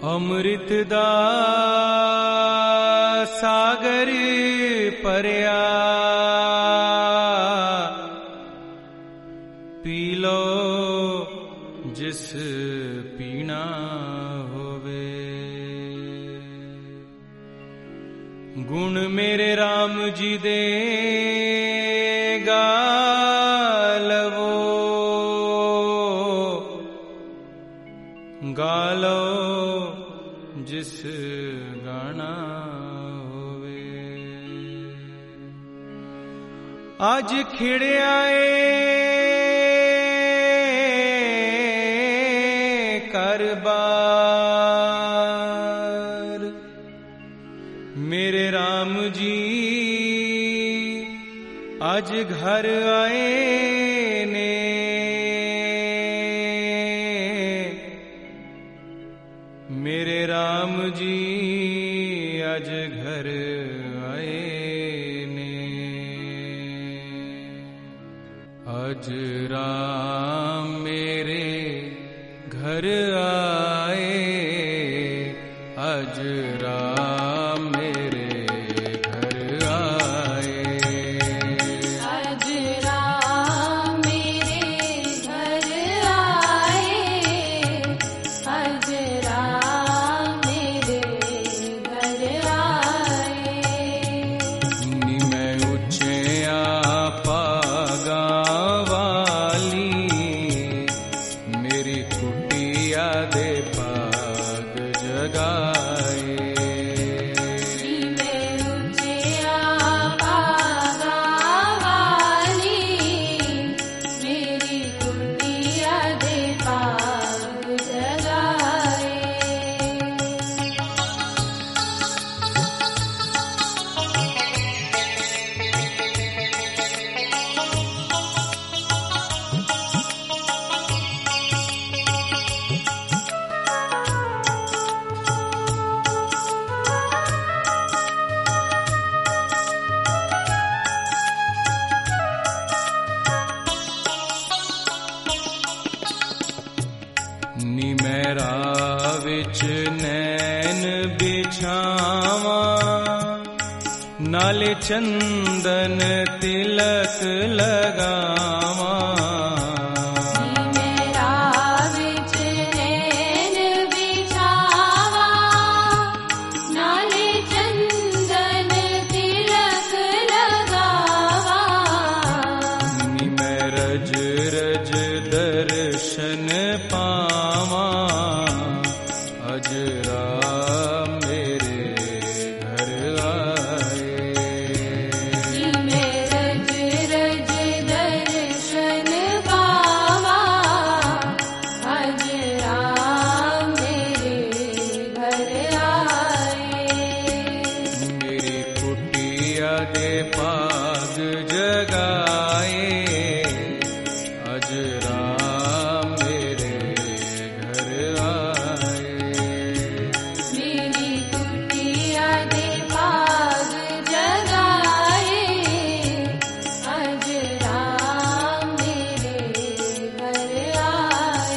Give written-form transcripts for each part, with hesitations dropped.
अमृत दा सागर परया P low जिस पीना होवे। गुण मेरे राम जी दे गालवो गालो जिस गाना होवे। आज खिड़ियाए करबार मेरे राम जी आज घर आए ने। मेरे राम जी आज घर आए ने। आज राम मेरे घर आए। आज राम मेरे घर आए। आज राम मेरे घर आए। आज राम मेरे घर आए। नी मैं उच्चया पागा वाली मेरी कुटिया दे पाग जगाए। निमेरा विच नैन बिछावा नाले चंदन तिलक लगावा। निमेरा विच नैन बिछावा नाले चंदन तिलक लगावा। निमै रज रज दर्शन पावा। आज राम मेरे घर आए। मैं रज रज दर्शन पावा। आज राम मेरे घर आए। मेरी कुटिया दे पाग जगाए। आज राम मेरे घर आए। मेरी कुटिया दे पाग जगाए। आज राम मेरे घर आए।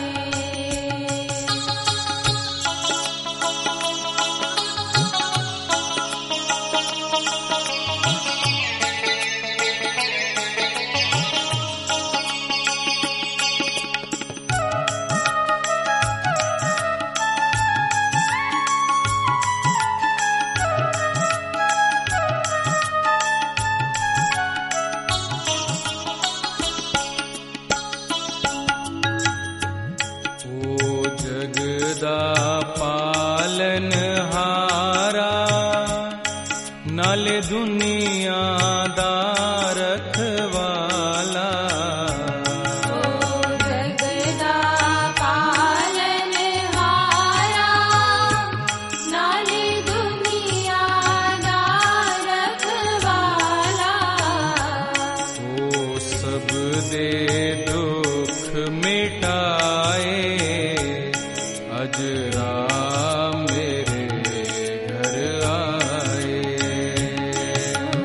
जगदा पालन हारा नाले दुनिया दा रखवाला। जगदा पालन हारा नाले दुनिया दा रखवाला। ओ सब दे दुख मिटाए। आज राम मेरे घर आए।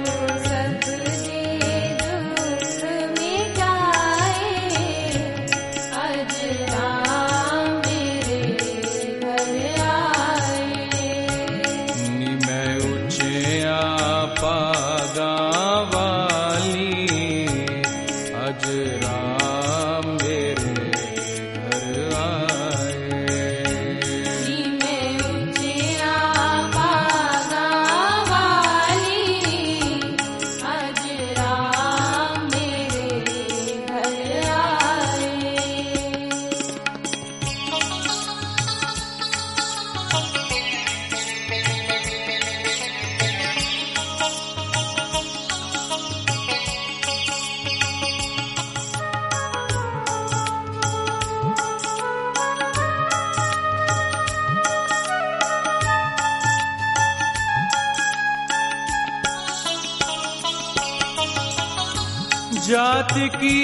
जात की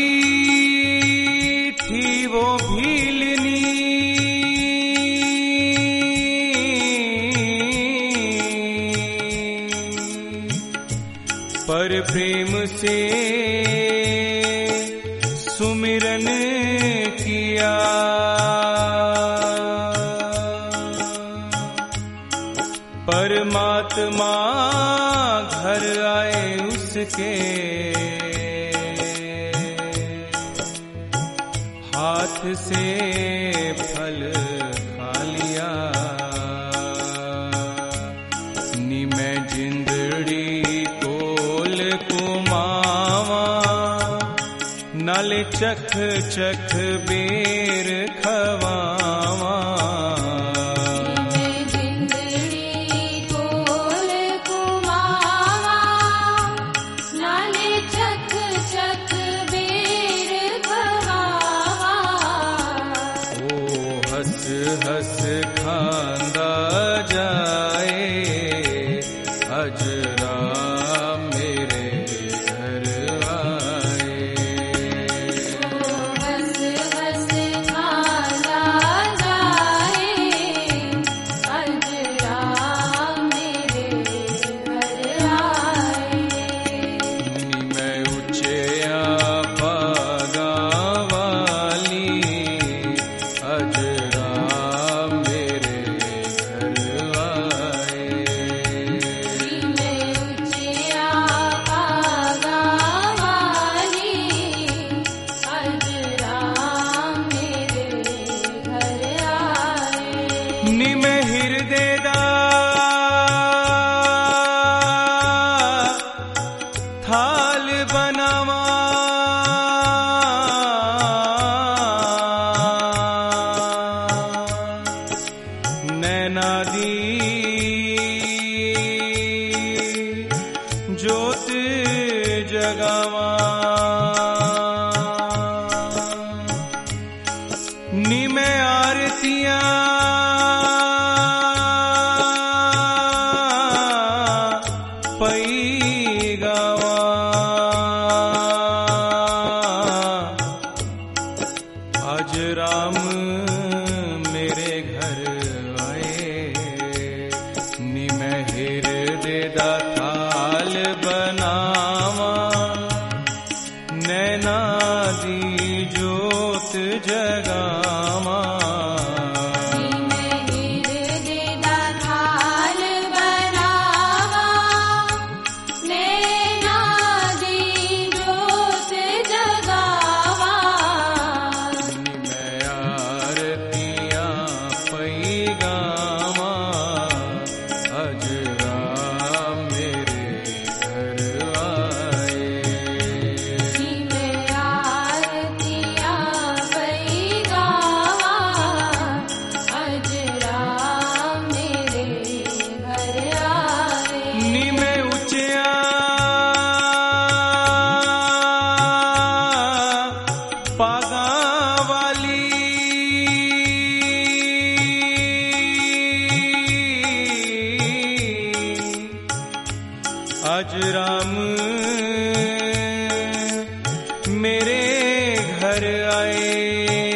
थी वो भीलनी, पर प्रेम से सुमिरन किया। परमात्मा घर आए उसके, हाथ से फल खा लिया। निमै जिंदड़ी कोल कुमावा, नाले चख चख बेर खवावा। हस खांदा जाए अजरा मेरे घर आए। हस हस खांदा जाए अजरा मेरे घर आए। मैं उच्चया पागा वाली अजरा निमै हृदय दा थाल बनावा। नैना दी जोत जगावा। निमै आरतियां पई गावा। आज राम मेरे घर आए, निमै हृदय दा थाल बनावा। नैना दी जोत जगावा। आज राम मेरे घर आए।